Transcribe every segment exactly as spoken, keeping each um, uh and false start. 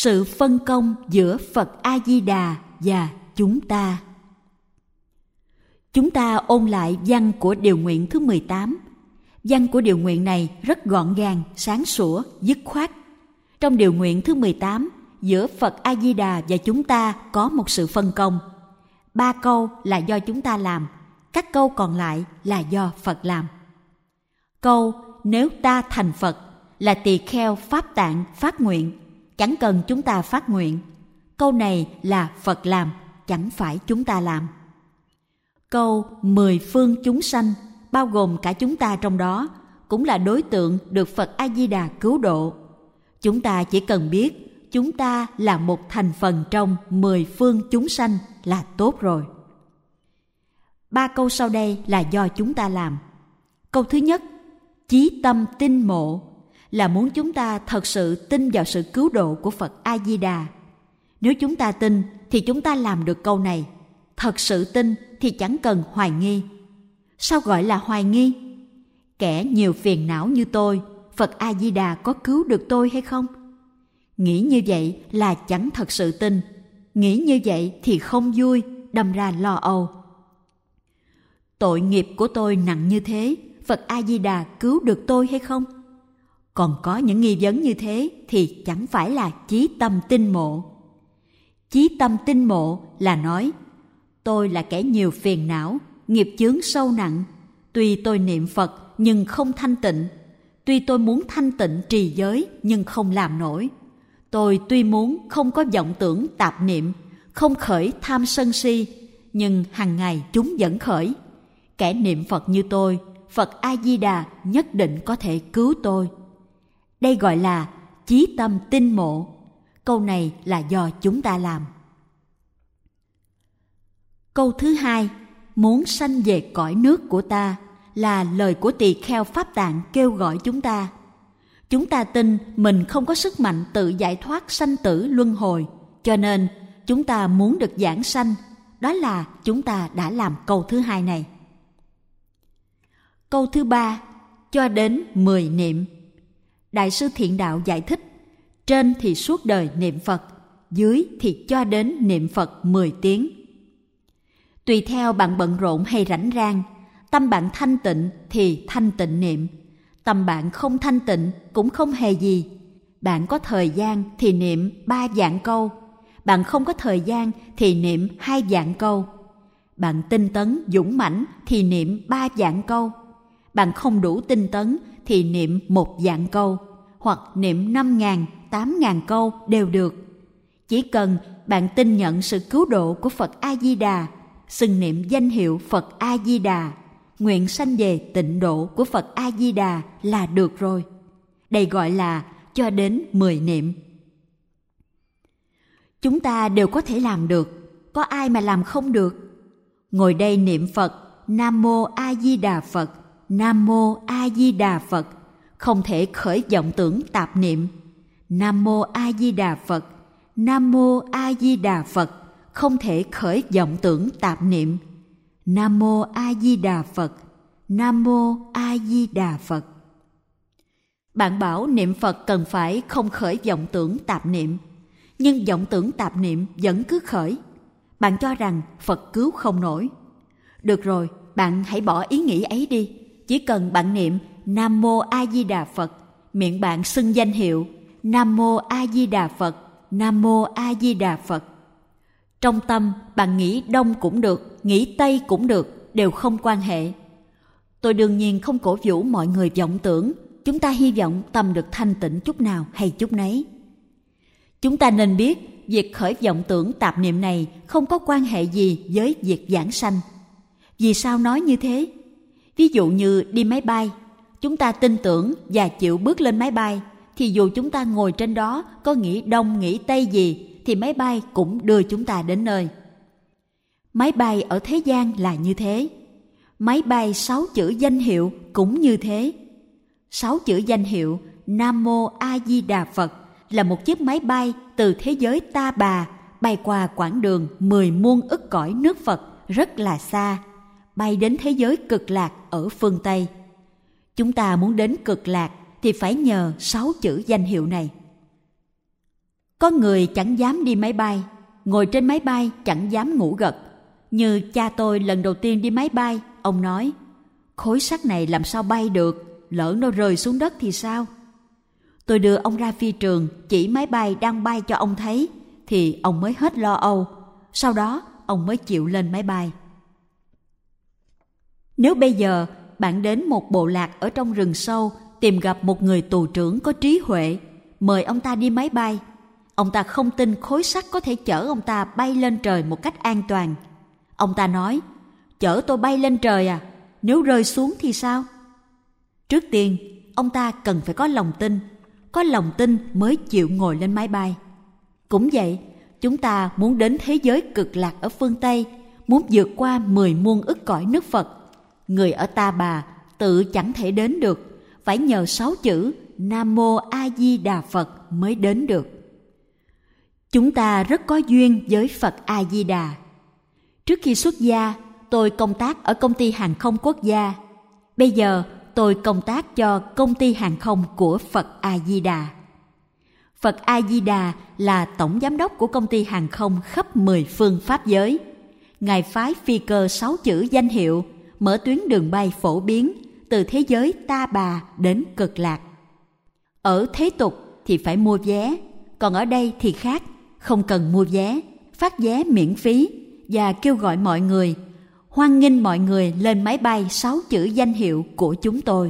sự phân công giữa Phật A-di-đà và chúng ta. Chúng ta ôn lại văn của điều nguyện thứ mười tám. Văn của điều nguyện này rất gọn gàng, sáng sủa, dứt khoát. Trong điều nguyện thứ mười tám, giữa Phật A-di-đà và chúng ta có một sự phân công. Ba câu là do chúng ta làm, các câu còn lại là do Phật làm. Câu nếu ta thành Phật là tỳ kheo Pháp Tạng phát nguyện, chẳng cần chúng ta phát nguyện. Câu này là Phật làm, chẳng phải chúng ta làm. Câu mười phương chúng sanh, bao gồm cả chúng ta trong đó, cũng là đối tượng được Phật A-di-đà cứu độ. Chúng ta chỉ cần biết chúng ta là một thành phần trong mười phương chúng sanh là tốt rồi. Ba câu sau đây là do chúng ta làm. Câu thứ nhất, chí tâm tin mộ, là muốn chúng ta thật sự tin vào sự cứu độ của Phật A-di-đà. Nếu chúng ta tin thì chúng ta làm được câu này. Thật sự tin thì chẳng cần hoài nghi. Sao gọi là hoài nghi? Kẻ nhiều phiền não như tôi, Phật A-di-đà có cứu được tôi hay không? Nghĩ như vậy là chẳng thật sự tin. Nghĩ như vậy thì không vui, đâm ra lo âu. Tội nghiệp của tôi nặng như thế, Phật A-di-đà cứu được tôi hay không? Còn có những nghi vấn như thế thì chẳng phải là chí tâm tin mộ. Chí tâm tin mộ là nói, tôi là kẻ nhiều phiền não, nghiệp chướng sâu nặng. Tuy tôi niệm Phật nhưng không thanh tịnh. Tuy tôi muốn thanh tịnh trì giới nhưng không làm nổi. Tôi tuy muốn không có vọng tưởng tạp niệm, không khởi tham sân si, nhưng hàng ngày chúng vẫn khởi. Kẻ niệm Phật như tôi, Phật A-di-đà nhất định có thể cứu tôi. Đây gọi là chí tâm tin mộ. Câu này là do chúng ta làm. Câu thứ hai, muốn sanh về cõi nước của ta, là lời của tỳ kheo Pháp Tạng kêu gọi chúng ta. Chúng ta tin mình không có sức mạnh tự giải thoát sanh tử luân hồi, cho nên chúng ta muốn được giảng sanh. Đó là chúng ta đã làm câu thứ hai này. Câu thứ ba, cho đến mười niệm. Đại sư Thiện Đạo giải thích, trên thì suốt đời niệm Phật, dưới thì cho đến niệm Phật mười tiếng. Tùy theo bạn bận rộn hay rảnh rang, tâm bạn thanh tịnh thì thanh tịnh niệm, tâm bạn không thanh tịnh cũng không hề gì. Bạn có thời gian thì niệm ba vạn câu, bạn không có thời gian thì niệm hai vạn câu. Bạn tinh tấn dũng mãnh thì niệm ba vạn câu, bạn không đủ tinh tấn thì niệm một vạn câu, hoặc niệm năm ngàn, tám ngàn câu đều được. Chỉ cần bạn tin nhận sự cứu độ của Phật A-di-đà, xưng niệm danh hiệu Phật A-di-đà, nguyện sanh về tịnh độ của Phật A-di-đà là được rồi. Đây gọi là cho đến mười niệm. Chúng ta đều có thể làm được, có ai mà làm không được? Ngồi đây niệm Phật, Nam Mô A Di Đà Phật, Nam Mô A Di Đà Phật, không thể khởi vọng tưởng tạp niệm. Nam Mô A Di Đà Phật, Nam Mô A Di Đà Phật, không thể khởi vọng tưởng tạp niệm. Nam Mô A Di Đà Phật, Nam Mô A Di Đà Phật. Bạn bảo niệm Phật cần phải không khởi vọng tưởng tạp niệm, nhưng vọng tưởng tạp niệm vẫn cứ khởi. Bạn cho rằng Phật cứu không nổi. Được rồi, bạn hãy bỏ ý nghĩ ấy đi. Chỉ cần bạn niệm Nam Mô A Di Đà Phật, miệng bạn xưng danh hiệu Nam Mô A Di Đà Phật, Nam Mô A Di Đà Phật. Trong tâm bạn nghĩ đông cũng được, nghĩ tây cũng được, đều không quan hệ. Tôi đương nhiên không cổ vũ mọi người vọng tưởng. Chúng ta hy vọng tâm được thanh tịnh chút nào hay chút nấy. Chúng ta nên biết việc khởi vọng tưởng tạp niệm này không có quan hệ gì với việc giảng sanh. Vì sao nói như thế? Ví dụ như đi máy bay, chúng ta tin tưởng và chịu bước lên máy bay, thì dù chúng ta ngồi trên đó có nghĩ đông nghĩ tây gì, thì máy bay cũng đưa chúng ta đến nơi. Máy bay ở thế gian là như thế. Máy bay sáu chữ danh hiệu cũng như thế. Sáu chữ danh hiệu Nam Mô A Di Đà Phật là một chiếc máy bay từ thế giới Ta Bà bay qua quãng đường mười muôn ức cõi nước Phật rất là xa, bay đến thế giới Cực Lạc ở phương Tây. Chúng ta muốn đến Cực Lạc thì phải nhờ sáu chữ danh hiệu này. Có người chẳng dám đi máy bay, ngồi trên máy bay chẳng dám ngủ gật. Như cha tôi lần đầu tiên đi máy bay, ông nói, khối sắt này làm sao bay được, lỡ nó rơi xuống đất thì sao? Tôi đưa ông ra phi trường, chỉ máy bay đang bay cho ông thấy, thì ông mới hết lo âu. Sau đó, ông mới chịu lên máy bay. Nếu bây giờ bạn đến một bộ lạc ở trong rừng sâu, tìm gặp một người tù trưởng có trí huệ, mời ông ta đi máy bay, ông ta không tin khối sắt có thể chở ông ta bay lên trời một cách an toàn. Ông ta nói, chở tôi bay lên trời à, nếu rơi xuống thì sao? Trước tiên, ông ta cần phải có lòng tin, có lòng tin mới chịu ngồi lên máy bay. Cũng vậy, chúng ta muốn đến thế giới cực lạc ở phương Tây, muốn vượt qua mười muôn ức cõi nước Phật. Người ở Ta Bà tự chẳng thể đến được, phải nhờ sáu chữ Nam Mô A Di Đà Phật mới đến được. Chúng ta rất có duyên với Phật A Di Đà. Trước khi xuất gia, tôi công tác ở công ty hàng không quốc gia. Bây giờ tôi công tác cho công ty hàng không của Phật A Di Đà. Phật A Di Đà là tổng giám đốc của công ty hàng không khắp mười phương pháp giới. Ngài phái phi cơ sáu chữ danh hiệu, mở tuyến đường bay phổ biến từ thế giới Ta Bà đến Cực Lạc. Ở thế tục thì phải mua vé, còn ở đây thì khác, không cần mua vé, phát vé miễn phí và kêu gọi mọi người, hoan nghênh mọi người lên máy bay sáu chữ danh hiệu của chúng tôi.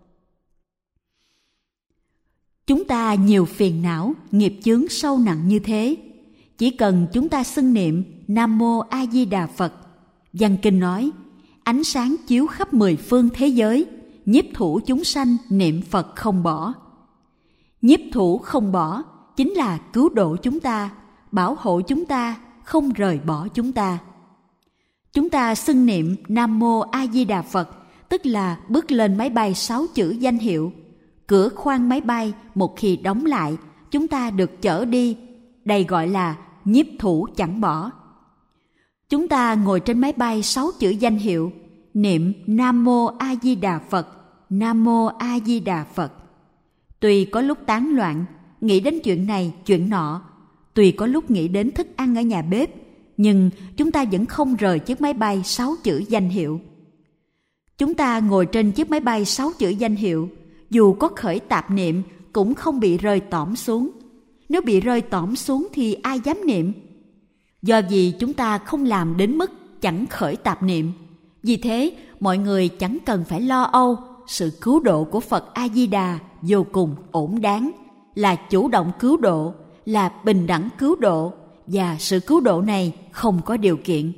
Chúng ta nhiều phiền não, nghiệp chướng sâu nặng như thế. Chỉ cần chúng ta xưng niệm Nam Mô A Di Đà Phật. Văn kinh nói, ánh sáng chiếu khắp mười phương thế giới, nhiếp thủ chúng sanh niệm Phật không bỏ. Nhiếp thủ không bỏ chính là cứu độ chúng ta, bảo hộ chúng ta, không rời bỏ chúng ta. Chúng ta xưng niệm Nam Mô A Di Đà Phật, tức là bước lên máy bay sáu chữ danh hiệu. Cửa khoang máy bay một khi đóng lại, chúng ta được chở đi, đây gọi là nhiếp thủ chẳng bỏ. Chúng ta ngồi trên máy bay sáu chữ danh hiệu, niệm Nam Mô A Di Đà Phật, Nam Mô A Di Đà Phật. Tuy có lúc tán loạn, nghĩ đến chuyện này, chuyện nọ, tuy có lúc nghĩ đến thức ăn ở nhà bếp, nhưng chúng ta vẫn không rời chiếc máy bay sáu chữ danh hiệu. Chúng ta ngồi trên chiếc máy bay sáu chữ danh hiệu, dù có khởi tạp niệm cũng không bị rơi tõm xuống. Nếu bị rơi tõm xuống thì ai dám niệm? Do vì chúng ta không làm đến mức chẳng khởi tạp niệm. Vì thế, mọi người chẳng cần phải lo âu, sự cứu độ của Phật A Di Đà vô cùng ổn đáng, là chủ động cứu độ, là bình đẳng cứu độ, và sự cứu độ này không có điều kiện.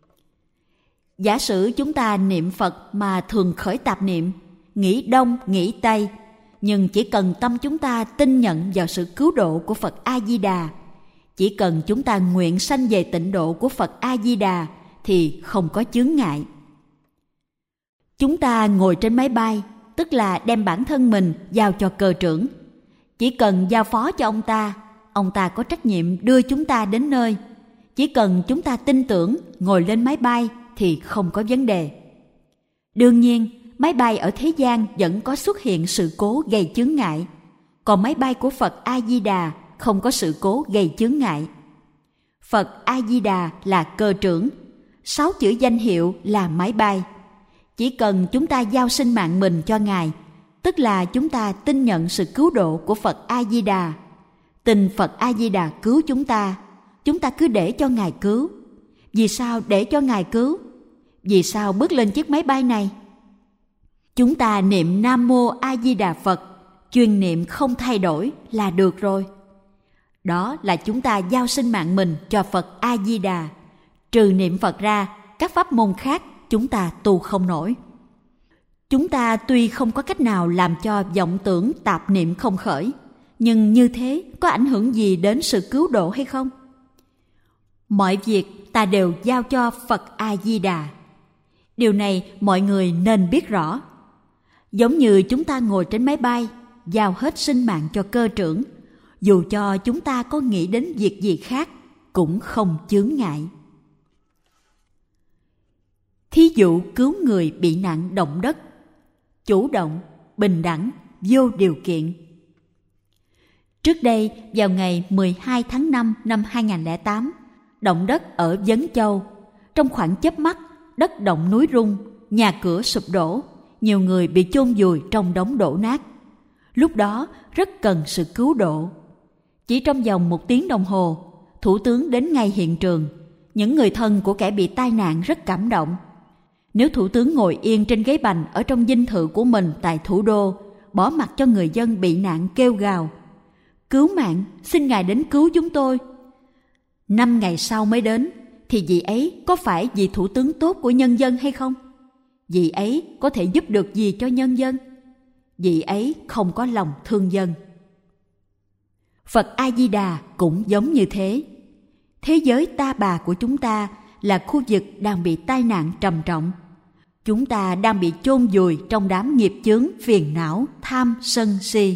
Giả sử chúng ta niệm Phật mà thường khởi tạp niệm, nghĩ đông, nghĩ tây, nhưng chỉ cần tâm chúng ta tin nhận vào sự cứu độ của Phật A Di Đà, chỉ cần chúng ta nguyện sanh về tịnh độ của Phật A Di Đà thì không có chướng ngại. Chúng ta ngồi trên máy bay, tức là đem bản thân mình giao cho cơ trưởng. Chỉ cần giao phó cho ông ta, ông ta có trách nhiệm đưa chúng ta đến nơi. Chỉ cần chúng ta tin tưởng, ngồi lên máy bay thì không có vấn đề. Đương nhiên, máy bay ở thế gian vẫn có xuất hiện sự cố gây chướng ngại, còn máy bay của Phật A Di Đà không có sự cố gây chướng ngại. Phật A Di Đà là cơ trưởng, sáu chữ danh hiệu là máy bay. Chỉ cần chúng ta giao sinh mạng mình cho Ngài, tức là chúng ta tin nhận sự cứu độ của Phật A Di Đà, tin Phật A Di Đà cứu chúng ta, chúng ta cứ để cho Ngài cứu. Vì sao để cho Ngài cứu? Vì sao bước lên chiếc máy bay này? Chúng ta niệm Nam Mô A Di Đà Phật, chuyên niệm không thay đổi là được rồi. Đó là chúng ta giao sinh mạng mình cho Phật A Di Đà. Trừ niệm Phật ra, các pháp môn khác chúng ta tu không nổi. Chúng ta tuy không có cách nào làm cho vọng tưởng tạp niệm không khởi, nhưng như thế có ảnh hưởng gì đến sự cứu độ hay không? Mọi việc ta đều giao cho Phật A Di Đà. Điều này mọi người nên biết rõ. Giống như chúng ta ngồi trên máy bay, giao hết sinh mạng cho cơ trưởng, dù cho chúng ta có nghĩ đến việc gì khác cũng không chướng ngại. Thí dụ cứu người bị nạn động đất, chủ động, bình đẳng, vô điều kiện. Trước đây, vào ngày mười hai tháng năm năm hai không không tám, động đất ở Vấn Châu. Trong khoảng chớp mắt, đất động núi rung, nhà cửa sụp đổ, nhiều người bị chôn vùi trong đống đổ nát. Lúc đó rất cần sự cứu độ. Chỉ trong vòng một tiếng đồng hồ, thủ tướng đến ngay hiện trường. Những người thân của kẻ bị tai nạn rất cảm động. Nếu thủ tướng ngồi yên trên ghế bành ở trong dinh thự của mình tại thủ đô, bỏ mặc cho người dân bị nạn kêu gào: "Cứu mạng, xin Ngài đến cứu chúng tôi." Năm ngày sau mới đến, thì vị ấy có phải vị thủ tướng tốt của nhân dân hay không? Vị ấy có thể giúp được gì cho nhân dân? Vị ấy không có lòng thương dân. Phật A-di-đà cũng giống như thế. Thế giới ta bà của chúng ta là khu vực đang bị tai nạn trầm trọng. Chúng ta đang bị chôn vùi trong đám nghiệp chướng phiền não, tham, sân, si.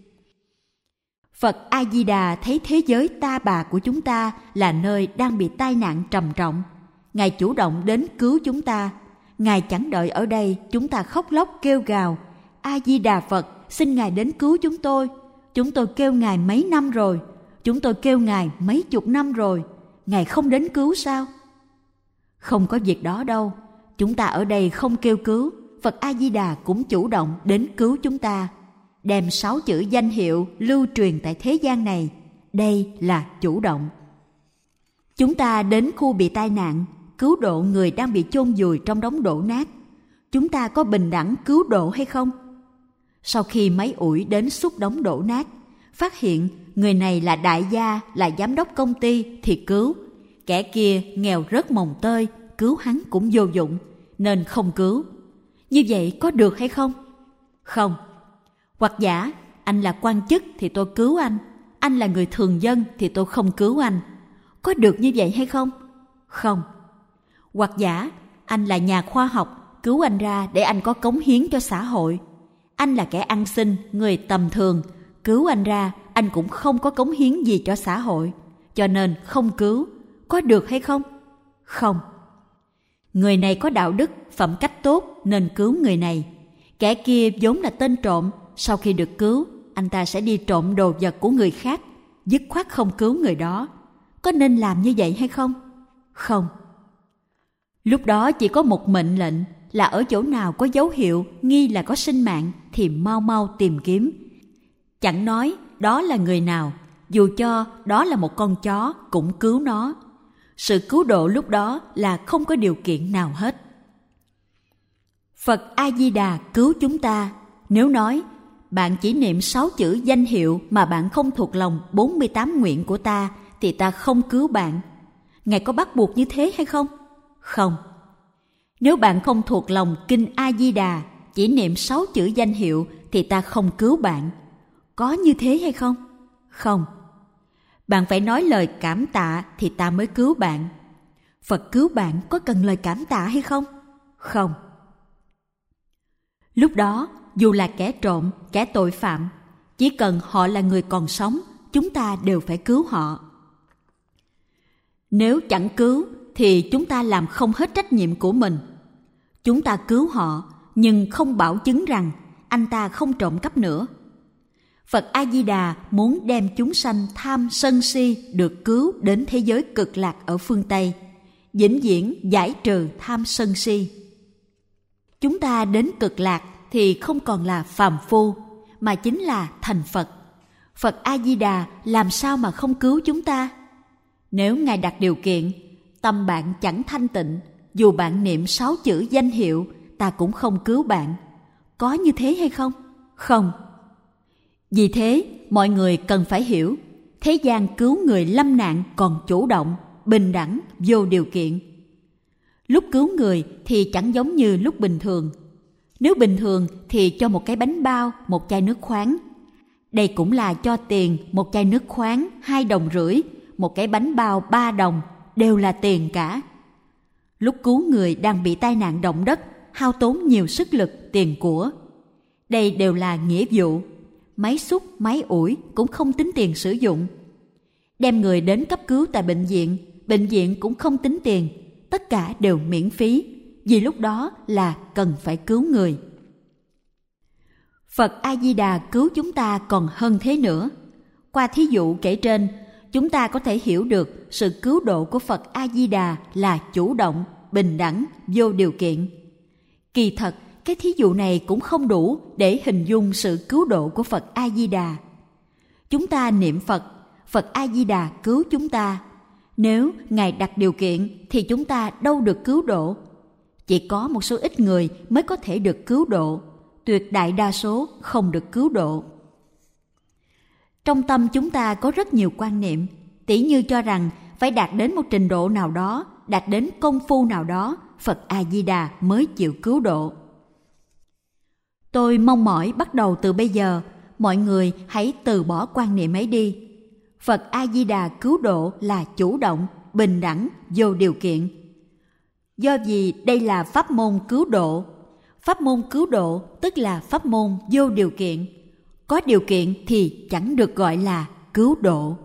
Phật A-di-đà thấy thế giới ta bà của chúng ta là nơi đang bị tai nạn trầm trọng. Ngài chủ động đến cứu chúng ta. Ngài chẳng đợi ở đây chúng ta khóc lóc kêu gào: "A-di-đà Phật, xin Ngài đến cứu chúng tôi. Chúng tôi kêu Ngài mấy năm rồi. Chúng tôi kêu Ngài mấy chục năm rồi. Ngài không đến cứu sao?" Không có việc đó đâu. Chúng ta ở đây không kêu cứu, Phật A-di-đà cũng chủ động đến cứu chúng ta, đem sáu chữ danh hiệu lưu truyền tại thế gian này. Đây là chủ động. Chúng ta đến khu bị tai nạn, cứu độ người đang bị chôn vùi trong đống đổ nát. Chúng ta có bình đẳng cứu độ hay không? Sau khi máy ủi đến xúc đống đổ nát, phát hiện người này là đại gia, là giám đốc công ty thì cứu. Kẻ kia nghèo rớt mồng tơi, cứu hắn cũng vô dụng, nên không cứu. Như vậy có được hay không? Không. Hoặc giả, anh là quan chức thì tôi cứu anh, anh là người thường dân thì tôi không cứu anh. Có được như vậy hay không? Không. Hoặc giả, anh là nhà khoa học, cứu anh ra để anh có cống hiến cho xã hội. Anh là kẻ ăn xin, người tầm thường, cứu anh ra, anh cũng không có cống hiến gì cho xã hội, cho nên không cứu. Có được hay không? Không. Người này có đạo đức, phẩm cách tốt nên cứu người này. Kẻ kia vốn là tên trộm, sau khi được cứu, anh ta sẽ đi trộm đồ vật của người khác, dứt khoát không cứu người đó. Có nên làm như vậy hay không? Không. Lúc đó chỉ có một mệnh lệnh là ở chỗ nào có dấu hiệu nghi là có sinh mạng thì mau mau tìm kiếm. Chẳng nói đó là người nào, dù cho đó là một con chó cũng cứu nó. Sự cứu độ lúc đó là không có điều kiện nào hết. Phật A-di-đà cứu chúng ta. Nếu nói bạn chỉ niệm sáu chữ danh hiệu mà bạn không thuộc lòng bốn mươi tám nguyện của ta thì ta không cứu bạn. Ngài có bắt buộc như thế hay không? Không. Nếu bạn không thuộc lòng kinh A-di-đà, chỉ niệm sáu chữ danh hiệu thì ta không cứu bạn. Có như thế hay không? Không. Bạn phải nói lời cảm tạ thì ta mới cứu bạn. Phật cứu bạn có cần lời cảm tạ hay không? Không. Lúc đó, dù là kẻ trộm, kẻ tội phạm, chỉ cần họ là người còn sống, chúng ta đều phải cứu họ. Nếu chẳng cứu, thì chúng ta làm không hết trách nhiệm của mình. Chúng ta cứu họ, nhưng không bảo chứng rằng anh ta không trộm cắp nữa. Phật A-di-đà muốn đem chúng sanh tham sân si được cứu đến thế giới cực lạc ở phương Tây, vĩnh viễn giải trừ tham sân si. Chúng ta đến cực lạc thì không còn là phàm phu, mà chính là thành Phật. Phật A-di-đà làm sao mà không cứu chúng ta? Nếu Ngài đặt điều kiện, tâm bạn chẳng thanh tịnh, dù bạn niệm sáu chữ danh hiệu, ta cũng không cứu bạn. Có như thế hay không? Không. Vì thế, mọi người cần phải hiểu, thế gian cứu người lâm nạn còn chủ động, bình đẳng, vô điều kiện. Lúc cứu người thì chẳng giống như lúc bình thường. Nếu bình thường thì cho một cái bánh bao, một chai nước khoáng. Đây cũng là cho tiền, một chai nước khoáng hai đồng rưỡi, một cái bánh bao ba đồng, đều là tiền cả. Lúc cứu người đang bị tai nạn động đất, hao tốn nhiều sức lực, tiền của. Đây đều là nghĩa vụ. Máy xúc, máy ủi cũng không tính tiền sử dụng. Đem người đến cấp cứu tại bệnh viện, bệnh viện cũng không tính tiền. Tất cả đều miễn phí, vì lúc đó là cần phải cứu người. Phật A-di-đà cứu chúng ta còn hơn thế nữa. Qua thí dụ kể trên, chúng ta có thể hiểu được sự cứu độ của Phật A-di-đà là chủ động, bình đẳng, vô điều kiện. Kỳ thật, cái thí dụ này cũng không đủ để hình dung sự cứu độ của Phật A-di-đà. Chúng ta niệm Phật, Phật A-di-đà cứu chúng ta. Nếu Ngài đặt điều kiện thì chúng ta đâu được cứu độ. Chỉ có một số ít người mới có thể được cứu độ, tuyệt đại đa số không được cứu độ. Trong tâm chúng ta có rất nhiều quan niệm, tỉ như cho rằng phải đạt đến một trình độ nào đó, đạt đến công phu nào đó, Phật A-di-đà mới chịu cứu độ. Tôi mong mỏi bắt đầu từ bây giờ, mọi người hãy từ bỏ quan niệm ấy đi. Phật A-di-đà cứu độ là chủ động, bình đẳng, vô điều kiện. Do vì đây là pháp môn cứu độ. Pháp môn cứu độ tức là pháp môn vô điều kiện. Có điều kiện thì chẳng được gọi là cứu độ.